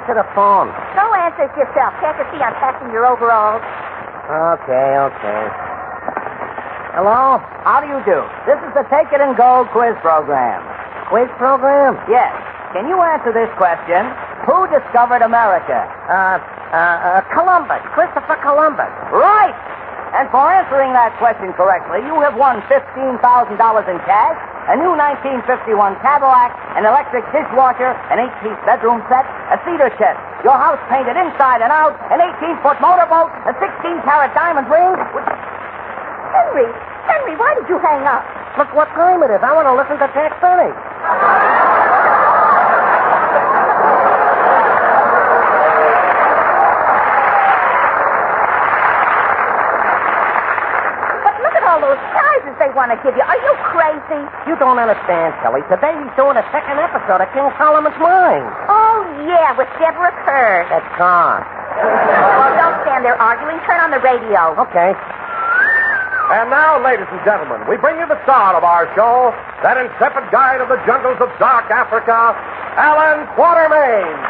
answer the phone. Go answer it yourself. Can't you see I'm packing your overalls? Okay. Hello? How do you do? This is the Take It and Go quiz program. Quiz program? Yes. Can you answer this question? Who discovered America? Columbus. Christopher Columbus. Right! And for answering that question correctly, you have won $15,000 in cash, a new 1951 Cadillac, an electric dishwasher, an 8-piece bedroom set, a cedar chest, your house painted inside and out, an 18-foot motorboat, a 16-carat diamond ring. Henry, why did you hang up? Look what time it is. I want to listen to Jack Benny. Those prizes they want to give you. Are you crazy? You don't understand, Kelly. Today he's doing a second episode of King Solomon's Mines. Oh, yeah, with Deborah Kerr. That's gone. Well, don't stand there arguing. Turn on the radio. Okay. And now, ladies and gentlemen, we bring you the star of our show, that intrepid guide of the jungles of dark Africa, Alan Quatermain.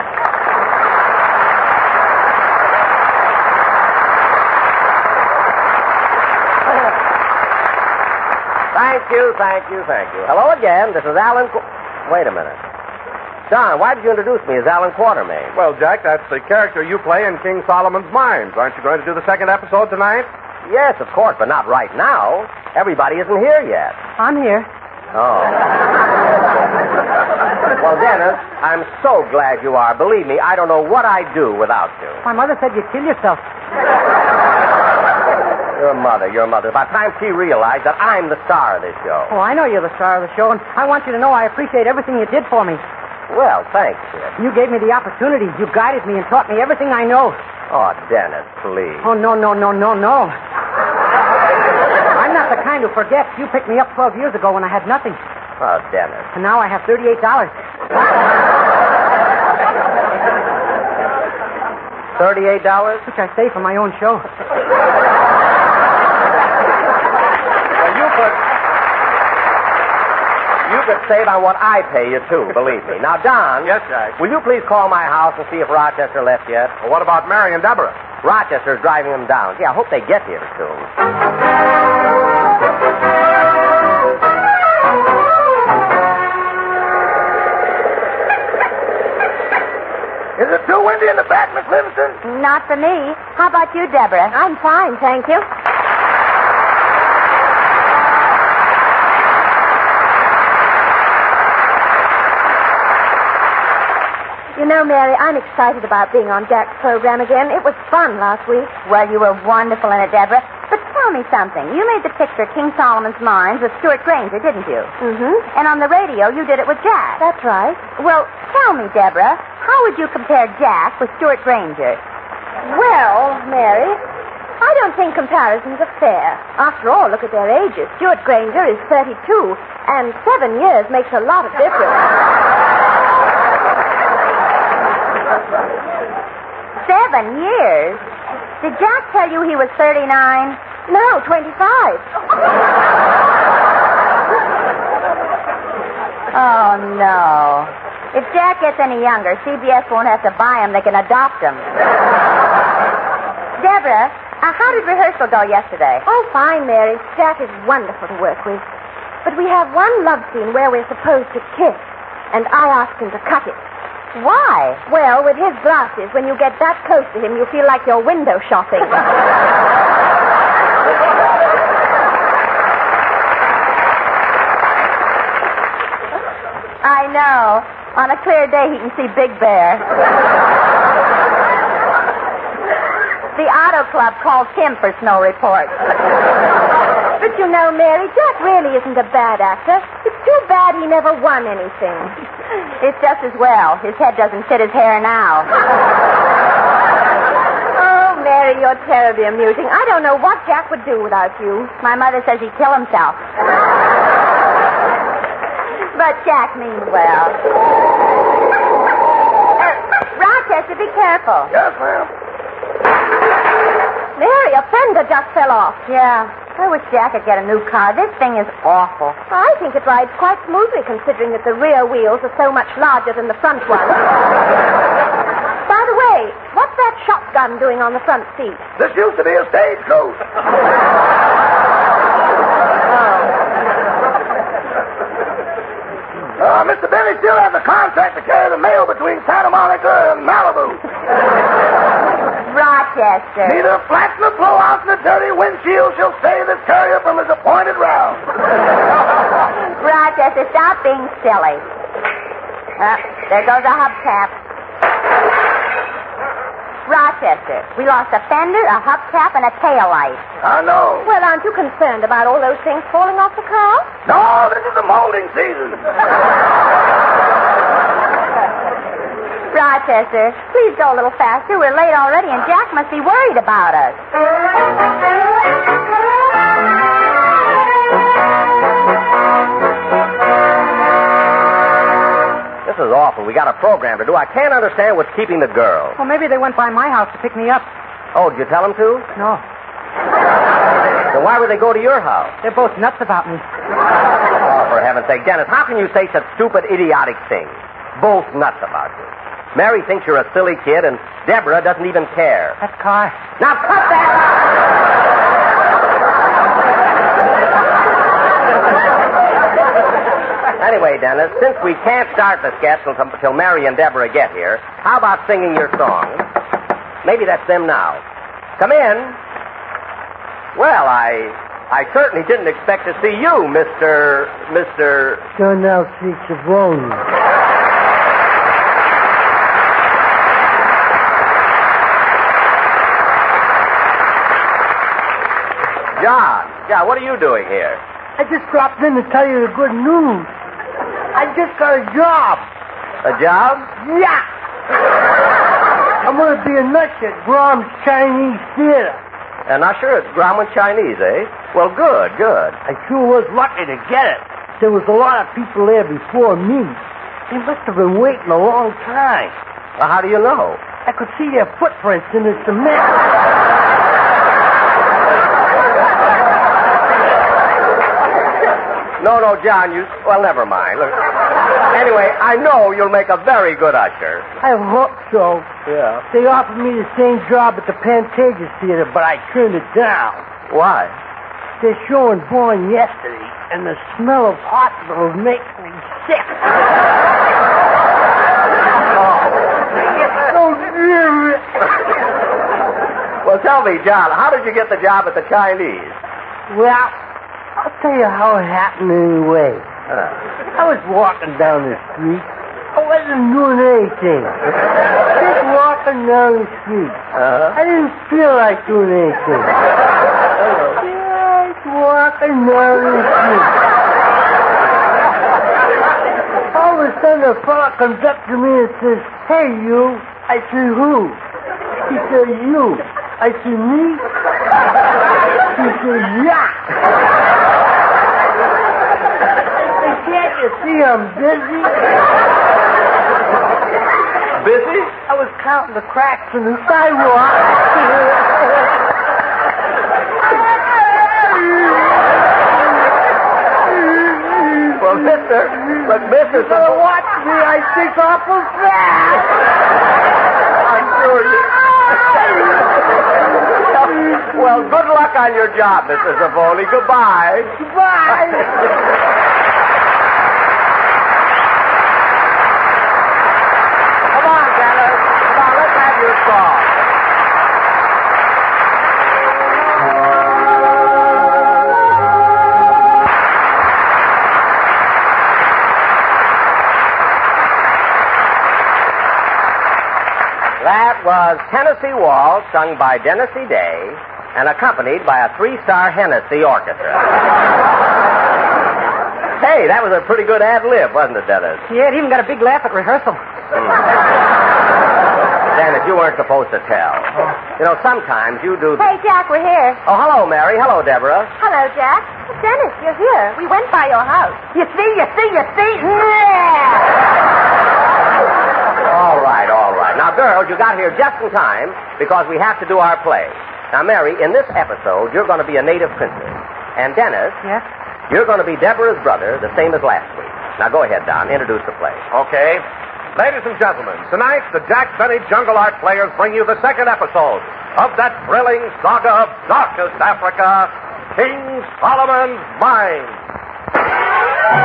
Thank you. Hello again. This is Alan Wait a minute. Don, why did you introduce me as Alan Quatermain? Well, Jack, that's the character you play in King Solomon's Mines. Aren't you going to do the second episode tonight? Yes, of course, but not right now. Everybody isn't here yet. I'm here. Oh. Well, Dennis, I'm so glad you are. Believe me, I don't know what I'd do without you. My mother said you'd kill yourself. Your mother. By the time she realized that I'm the star of this show. Oh, I know you're the star of the show, and I want you to know I appreciate everything you did for me. Well, thanks, kid. You gave me the opportunity. You guided me and taught me everything I know. Oh, Dennis, please. Oh, no. I'm not the kind who forgets. You picked me up 12 years ago when I had nothing. Oh, Dennis. And now I have $38. $38? Which I save for my own show. You could save on what I pay you, too, believe me. Now, Don. Yes, Jack. Will you please call my house and see if Rochester left yet? Well, what about Mary and Deborah? Rochester's driving them down. Yeah, I hope they get here soon. Is it too windy in the back, Miss Livingston? Not for me. How about you, Deborah? I'm fine, thank you. You know, Mary, I'm excited about being on Jack's program again. It was fun last week. Well, you were wonderful in it, Deborah. But tell me something. You made the picture King Solomon's Mines with Stuart Granger, didn't you? Mm-hmm. And on the radio, you did it with Jack. That's right. Well, tell me, Deborah, how would you compare Jack with Stuart Granger? Well, Mary, I don't think comparisons are fair. After all, look at their ages. Stuart Granger is 32, and 7 years makes a lot of difference. 7 years? Did Jack tell you he was 39? No, 25. Oh, no. If Jack gets any younger, CBS won't have to buy him. They can adopt him. Deborah, how did rehearsal go yesterday? Oh, fine, Mary. Jack is wonderful to work with. But we have one love scene where we're supposed to kiss, and I asked him to cut it. Why? Well, with his glasses, when you get that close to him, you feel like you're window shopping. I know. On a clear day, he can see Big Bear. The Auto Club calls him for snow reports. But you know, Mary, Jack really isn't a bad actor. It's too bad he never won anything. It's just as well. His head doesn't fit his hair now. Oh, Mary, you're terribly amusing. I don't know what Jack would do without you. My mother says he'd kill himself. But Jack means well. Rochester, be careful. Yes, ma'am. Mary, a fender just fell off. Yeah. I wish Jack could get a new car. This thing is awful. I think it rides quite smoothly, considering that the rear wheels are so much larger than the front ones. I'm doing on the front seat? This used to be a stagecoach. Mr. Benny still has a contract to carry the mail between Santa Monica and Malibu. Rochester. Neither a flat nor blowout in a dirty windshield shall save this carrier from his appointed round. Rochester, stop being silly. There goes a hubcap. Rochester, we lost a fender, a hubcap, and a tail light. I know. Well, aren't you concerned about all those things falling off the car? No, this is the molding season. Rochester, please go a little faster. We're late already, and Jack must be worried about us. This is awful. We got a program to do. I can't understand what's keeping the girls. Well, maybe they went by my house to pick me up. Oh, did you tell them to? No. Then why would they go to your house? They're both nuts about me. Oh, for heaven's sake, Dennis, how can you say such stupid, idiotic things? Both nuts about you. Mary thinks you're a silly kid, and Deborah doesn't even care. That car. Now cut that out! Anyway, Dennis, since we can't start the sketch until Mary and Deborah get here, how about singing your song? Maybe that's them now. Come in. Well, I certainly didn't expect to see you, Mr. John Elsie Savoni. John, what are you doing here? I just dropped in to tell you the good news. I just got a job. A job? Yeah. I'm going to be an usher at Brahms Chinese Theater. An usher at Grauman Chinese, eh? Well, good. I sure was lucky to get it. There was a lot of people there before me. They must have been waiting a long time. Well, how do you know? I could see their footprints in the cement. No, John, well, never mind. Look, anyway, I know you'll make a very good usher. I hope so. Yeah. They offered me the same job at the Pantages Theater, but I turned it down. Why? They're showing Born Yesterday, and the smell of hospitals makes me sick. Well, tell me, John, how did you get the job at the Chinese? Well, I'll tell you how it happened anyway. I was walking down the street. I wasn't doing anything. Just walking down the street. I didn't feel like doing anything. Just walking down the street. All of a sudden, a fella comes up to me and says, "Hey, you." I said, "Who?" He said, "You." I said, "Me?" He said, "Yeah." Can't you see I'm busy? Busy? I was counting the cracks in the sidewalk. Well, mister, Watch me, I think awful fast. I'm sure you... Well, good luck on your job, Mr. Savoni. Goodbye. Goodbye. Come on, Dennis. Come on, let's have your song. That was Tennessee Waltz, sung by Dennis E. Day, and accompanied by a 3-star Hennessy orchestra. Hey, that was a pretty good ad-lib, wasn't it, Dennis? Yeah, it even got a big laugh at rehearsal. Dennis, you weren't supposed to tell. You know, sometimes you do... Hey, Jack, we're here. Oh, hello, Mary. Hello, Deborah. Hello, Jack. Dennis, you're here. We went by your house. You see? All right. Now, girls, you got here just in time because we have to do our play. Now, Mary, in this episode, you're going to be a native princess. And Dennis, Yes? you're going to be Deborah's brother, the same as last week. Now, go ahead, Don. Introduce the play. Okay. Ladies and gentlemen, tonight the Jack Benny Jungle Art Players bring you the second episode of that thrilling saga of darkest Africa, King Solomon's Mine.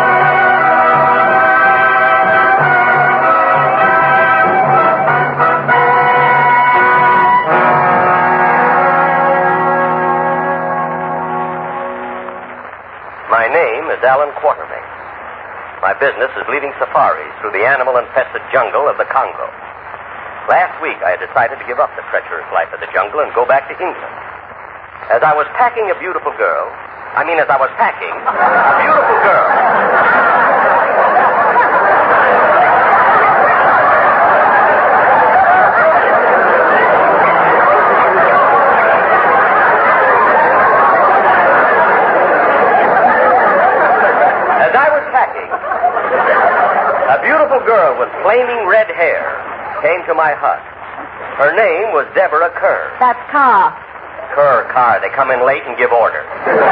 My name is Alan Quatermain. My business is leading safaris through the animal-infested jungle of the Congo. Last week, I had decided to give up the treacherous life of the jungle and go back to England. As I was packing a beautiful girl, as I was packing a beautiful girl. As I was packing, a beautiful girl with flaming red hair came to my hut. Her name was Deborah Kerr. That's Carr. Carr. They come in late and give orders.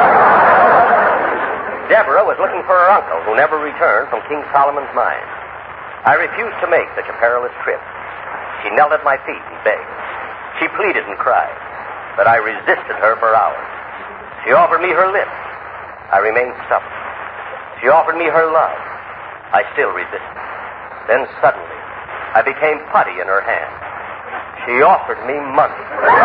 Deborah was looking for her uncle, who never returned from King Solomon's mine. I refused to make such a perilous trip. She knelt at my feet and begged. She pleaded and cried, but I resisted her for hours. She offered me her lips. I remained stubborn. She offered me her love. I still resisted. Then suddenly, I became putty in her hand. She offered me money.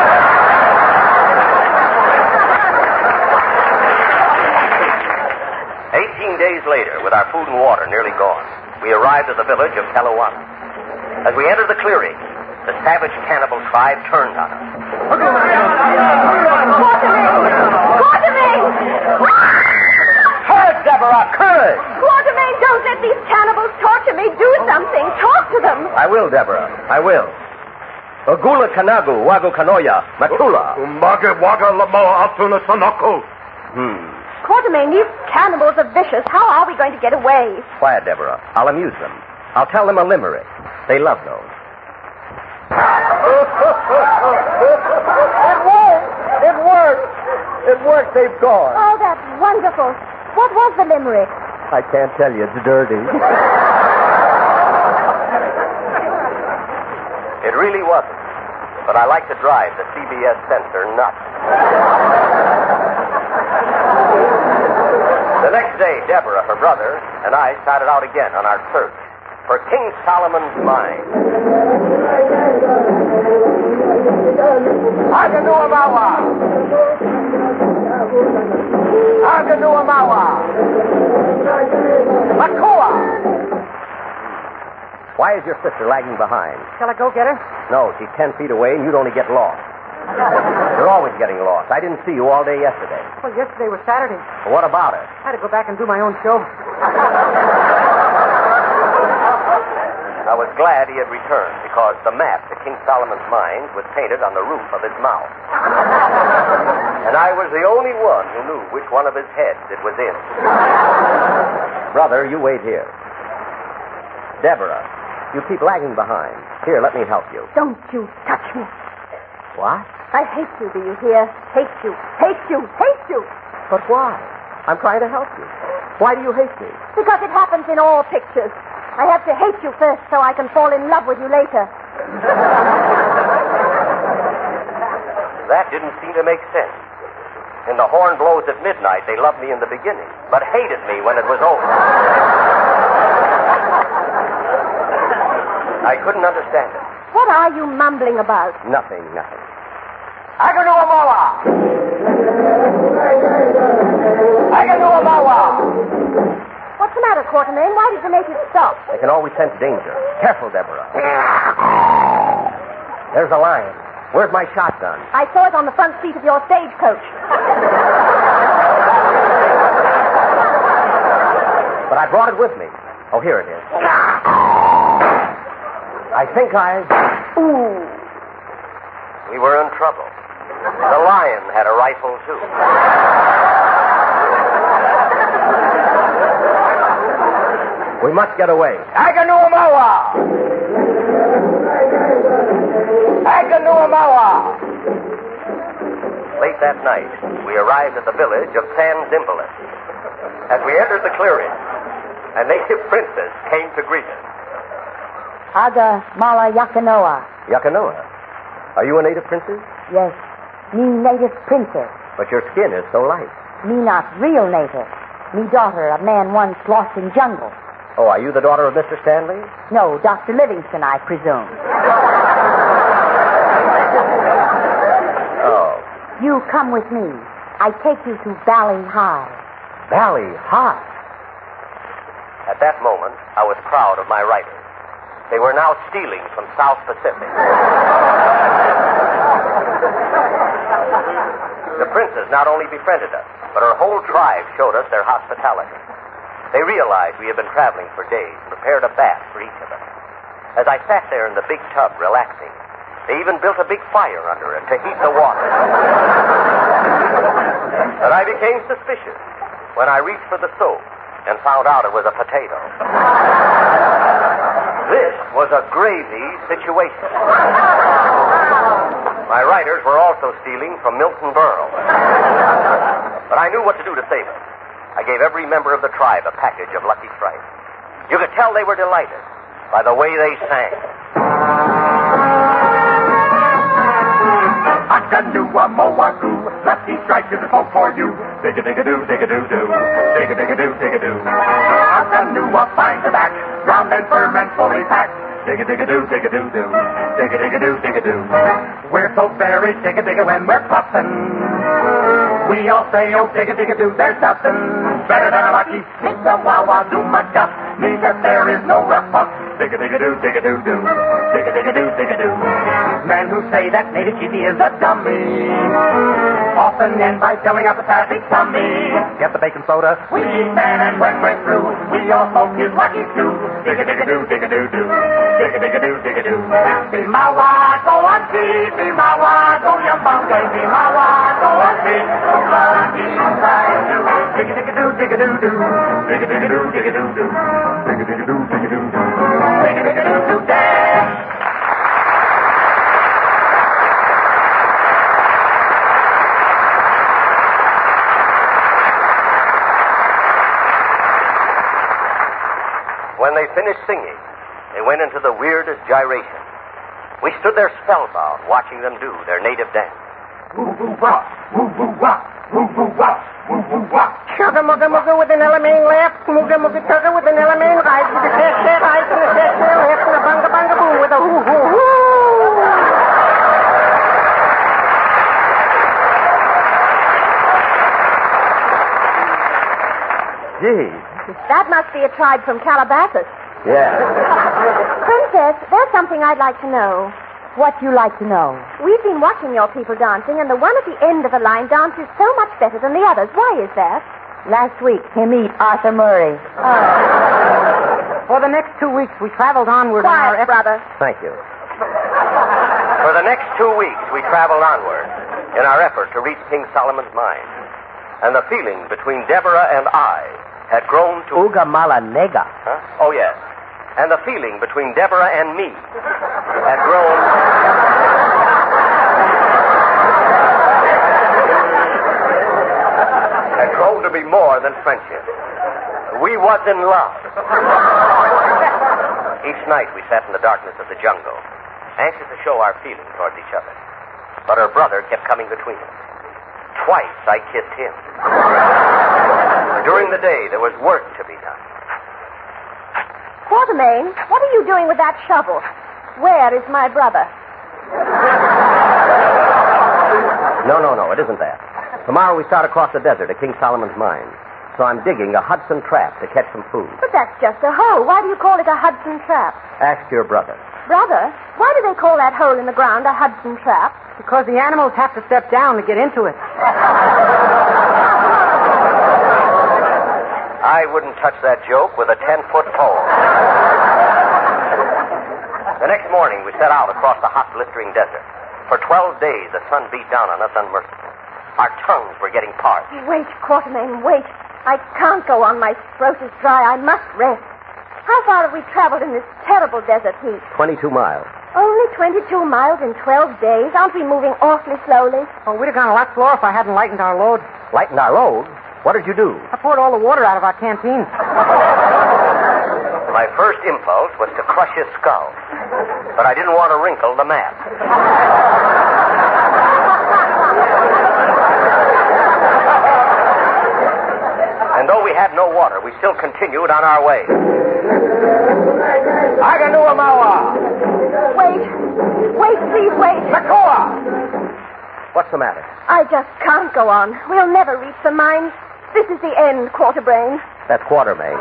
18 days later, with our food and water nearly gone, we arrived at the village of Kalawana. As we entered the clearing, the savage cannibal tribe turned on us. Quatermain! Courage, Deborah, courage! Quatermain, don't let these cannibals torture me. Do something. Talk to them. I will, Deborah. I will. Ogula Kanagu, Wago Kanoya, Matula. Umbage waga lamoa atuna sanoko. Quatermain, these cannibals are vicious. How are we going to get away? Quiet, Deborah. I'll amuse them. I'll tell them a limerick. They love those. It worked. It worked. They've gone. Oh, that's wonderful. What was the limerick? I can't tell you. It's dirty. It really wasn't. But I like to drive the CBS censor nuts. The next day, Deborah, her brother, and I started out again on our search for King Solomon's mine. Aganuamawa! Makua! Why is your sister lagging behind? Shall I go get her? No, she's 10 feet away and you'd only get lost. You're always getting lost. I didn't see you all day yesterday. Well, yesterday was Saturday. Well, what about her? I had to go back and do my own show. I was glad he had returned because the map to King Solomon's mines was painted on the roof of his mouth. And I was the only one who knew which one of his heads it was in. Brother, you wait here. Deborah, you keep lagging behind. Here, let me help you. Don't you touch me. What? I hate you, do you hear? Hate you. Hate you. Hate you. But why? I'm trying to help you. Why do you hate me? Because it happens in all pictures. I have to hate you first so I can fall in love with you later. That didn't seem to make sense. In the horn blows at midnight, they loved me in the beginning, but hated me when it was over. I couldn't understand it. What are you mumbling about? Nothing. Aganuamawa! What's the matter, Quatermain? Why did you make it stop? They can always sense danger. Careful, Deborah. There's a lion. Where's my shotgun? I saw it on the front seat of your stagecoach. But I brought it with me. Oh, here it is. I think Ooh. We were in trouble. The lion had a rifle, too. We must get away. Aganuamawa! Late that night, we arrived at the village of San Zimbalist. As we entered the clearing, a native princess came to greet us. Aga Mala Yakanoa. Yakanoa. Are you a native princess? Yes, me native princess. But your skin is so light. Me not real native. Me daughter, a man once lost in jungle. Oh, are you the daughter of Mr. Stanley? No, Dr. Livingston, I presume. Oh. You come with me. I take you to Valley High. Valley High? At that moment, I was proud of my writers. They were now stealing from South Pacific. The princess not only befriended us, but her whole tribe showed us their hospitality. They realized we had been traveling for days and prepared a bath for each of us. As I sat there in the big tub relaxing, they even built a big fire under it to heat the water. But I became suspicious when I reached for the soap and found out it was a potato. This was a gravy situation. My writers were also stealing from Milton Berle. But I knew what to do to save us. I gave every member of the tribe a package of Lucky Strike. You could tell they were delighted by the way they sang. Akanua moaku, Lucky Strike is a hope for you. Dig-a-dig-a-doo, dig-a-doo-doo. Dig-a-dig-a-doo, dig-a-doo. Akanua finds the back, round and firm and fully packed. Dig-a-dig-a-doo, dig-a-doo-doo. Dig-a-dig-a-doo, dig-a-doo. We're so very dig-a-dig-a when we're puffin'. We all say, oh, dig-a-dig-a-doo, there's nothing better than a lucky sneak a wah-wah do my duck. Means that there is no rough puff. Dig-a-dig-a-doo, dig-a-doo-doo. Dig-a-dig-a-doo, dig-a-doo. Men who say that native chiefy is a dummy often end by filling up a sassy tummy. Get the baking soda. We eat man, and when we're through, we all smoke his lucky stew. Dig-a-dig-a-doo, dig-a-doo-doo. Dig-a-dig-a-doo, dig-a-doo. Bimawa, go on see. Bimawa, go yambanga. Bimawa, go on see. Lucky Strike do. Dig-a-dig-a-doo, dig-a-doo-doo. Dig-a-dig-a-doo, dig-a-doo-doo. Dig-a-dig-a-doo, dig-a-doo-doo. Dig-a-dig-a-doo-doo, dance. When they finished singing, they went into the weirdest gyration. We stood there spellbound, watching them do their native dance. Woo-woo-wah, woo-woo-wah, woo-woo-wah, woo-woo-wah. Chugga-mugga-mugga with an element left, mugga-mugga-chugga with an element right, with a shake, right, and a shake, left, and a bunga-bunga-boo with a hoo-hoo-hoo. Gee. That must be a tribe from Calabasas. Yeah. Princess, there's something I'd like to know. What you like to know? We've been watching your people dancing, and the one at the end of the line dances so much better than the others. Why is that? Last week, him eat Arthur Murray. For the next 2 weeks, we traveled onward Quiet, brother. Thank you. For the next 2 weeks, we traveled onward in our effort to reach King Solomon's mine. And the feeling between Deborah and I had grown to... Uga Mala Nega. Huh? Oh, yes. And the feeling between Deborah and me had grown... had grown to be more than friendship. We was in love. Each night we sat in the darkness of the jungle, anxious to show our feelings towards each other. But her brother kept coming between us. Twice I kissed him. During the day, there was work to be done. Quatermain, what are you doing with that shovel? Where is my brother? No, it isn't that. Tomorrow we start across the desert to King Solomon's mine. So I'm digging a Hudson trap to catch some food. But that's just a hole. Why do you call it a Hudson trap? Ask your brother. Brother, why do they call that hole in the ground a Hudson trap? because the animals have to step down to get into it. I wouldn't touch that joke with a 10-foot pole. The next morning, we set out across the hot, blistering desert. For 12 days, the sun beat down on us unmercifully. Our tongues were getting parched. Wait, Quatermain, wait. I can't go on. My throat is dry. I must rest. How far have we traveled in this terrible desert heat? 22 miles. Only 22 miles in 12 days? Aren't we moving awfully slowly? Oh, we'd have gone a lot slower if I hadn't lightened our load. Lightened our load? What did you do? I poured all the water out of our canteen. my first impulse was to crush his skull. But I didn't want to wrinkle the map. And though we had no water, we still continued on our way. Aganuamawa! Wait, please wait. Makoa! What's the matter? I just can't go on. We'll never reach the mine. This is the end, Quarterbrain. That's Quartermain.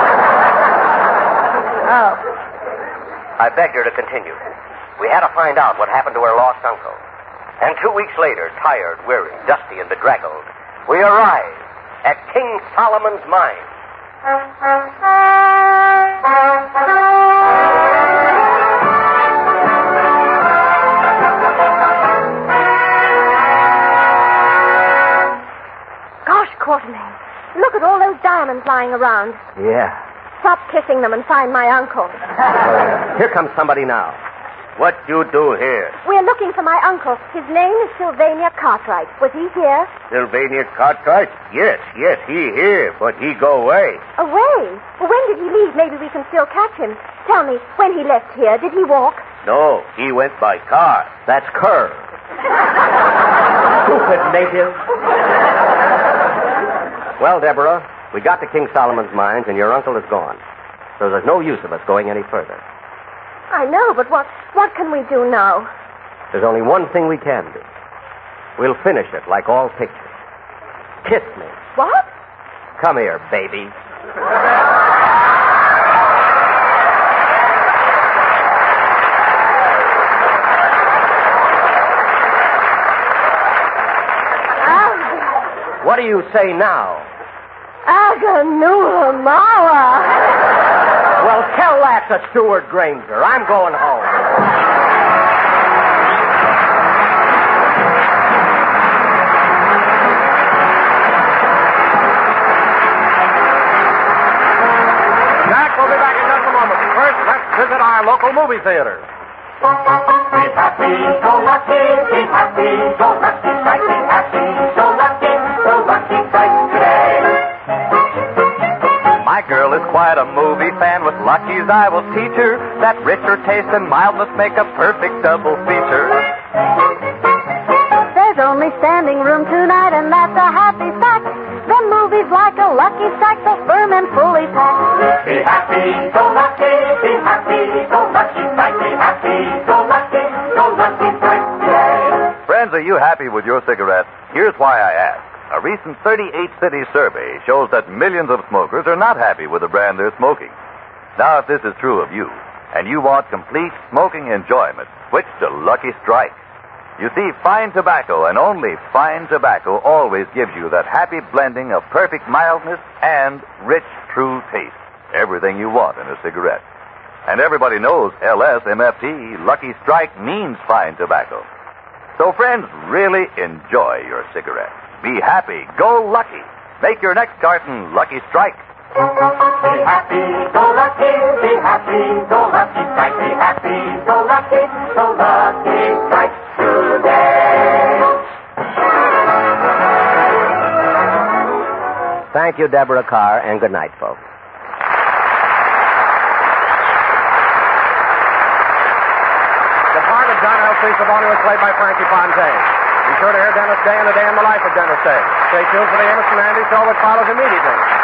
Oh. I begged her to continue. We had to find out what happened to her lost uncle. And 2 weeks later, tired, weary, dusty, and bedraggled, we arrived at King Solomon's mine. Gosh, Quartermain, look at all those diamonds lying around. Yeah. Stop kissing them and find my uncle. Here comes somebody now. What you do here? We're looking for my uncle. His name is Sylvania Cartwright. Was he here? Sylvania Cartwright? Yes, he here, but he go away. Away? Well, when did he leave? Maybe we can still catch him. Tell me, when he left here, did he walk? No, he went by car. That's Kerr. Stupid native. Well, Deborah, we got to King Solomon's mines, and your uncle is gone. So there's no use of us going any further. I know, but what can we do now? There's only one thing we can do. We'll finish it like all pictures. Kiss me. What? Come here, baby. What do you say now? Aganuamawa. Well, tell that to Stuart Granger. I'm going home. Jack will be back in just a moment. First, let's visit our local movie theater. Be happy, go lucky, be happy, go lucky, strike, be happy, go lucky strike today. My girl is quite a movie fan. With Lucky's I will teach her that richer taste and mildness make a perfect double feature. There's only standing room tonight, and that's a happy fact. The movie's like a Lucky Strike, so firm and fully packed. Be happy, go lucky, be happy, go lucky strike, be happy, go lucky strike today. Friends, are you happy with your cigarette? Here's why I ask. A recent 38-city survey shows that millions of smokers are not happy with the brand they're smoking. Now, if this is true of you, and you want complete smoking enjoyment, switch to Lucky Strike. You see, fine tobacco and only fine tobacco always gives you that happy blending of perfect mildness and rich, true taste. Everything you want in a cigarette. And everybody knows LSMFT, Lucky Strike, means fine tobacco. So, friends, really enjoy your cigarette. Be happy. Go lucky. Make your next carton Lucky Strike. Be happy, go lucky, be happy, go lucky strike, be happy, go lucky strike today. Thank you, Deborah Carr, and good night, folks. The part of John L. C. Savoni was played by Frankie Fontaine. Be sure to hear Dennis Day and the Day in the Life of Dennis Day. Stay tuned for the Emerson Andy Show, which follows immediately.